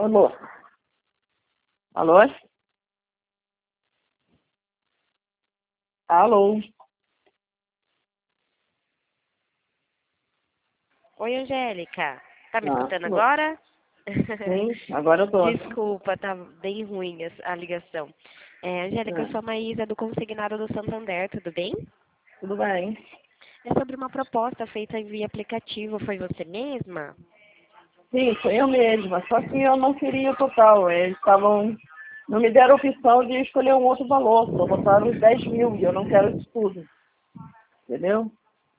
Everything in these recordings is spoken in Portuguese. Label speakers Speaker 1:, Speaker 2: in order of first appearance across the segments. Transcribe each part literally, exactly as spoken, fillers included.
Speaker 1: Alô? Alô? Alô?
Speaker 2: Oi, Angélica. Tá me
Speaker 1: Ah,
Speaker 2: escutando
Speaker 1: alô.
Speaker 2: agora?
Speaker 1: Sim, agora eu tô.
Speaker 2: Desculpa, tá bem ruim a a ligação. É, Angélica, eu
Speaker 1: Ah,
Speaker 2: sou a Maísa do Consignado do Santander, tudo bem?
Speaker 1: tudo bem.
Speaker 2: É sobre uma proposta feita via aplicativo, foi você mesma?
Speaker 1: Sim, foi eu mesma, só que eu não queria o total. Eles estavam. Não me deram a opção de escolher um outro valor, só botaram os dez mil e eu não quero isso tudo. Entendeu?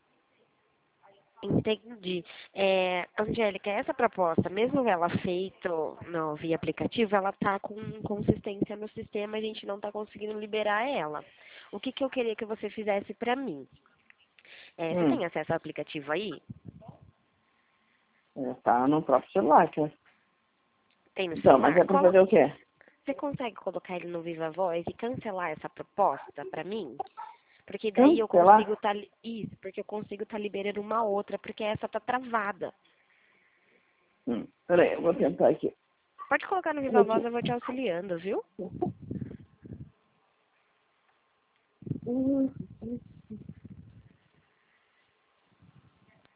Speaker 2: Entendi. É, Angélica, essa proposta, mesmo ela feita no, via aplicativo, ela está com consistência no sistema, a gente não está conseguindo liberar ela. O que, que eu queria que você fizesse para mim? É, você
Speaker 1: Hum,
Speaker 2: tem acesso ao aplicativo aí?
Speaker 1: é, tá no próprio celular, cara.
Speaker 2: Tem no
Speaker 1: Então, mas
Speaker 2: celular?
Speaker 1: é pra
Speaker 2: Colo-
Speaker 1: fazer o quê?
Speaker 2: Você consegue colocar ele no Viva Voz e cancelar essa proposta para mim? Porque daí eu consigo
Speaker 1: Cancelar?
Speaker 2: estar isso, porque eu consigo estar liberando uma outra, porque essa tá travada.
Speaker 1: Hum, peraí, eu vou tentar aqui.
Speaker 2: Pode colocar no Viva
Speaker 1: Aqui.
Speaker 2: Voz, eu vou te auxiliando, viu?
Speaker 1: Hum,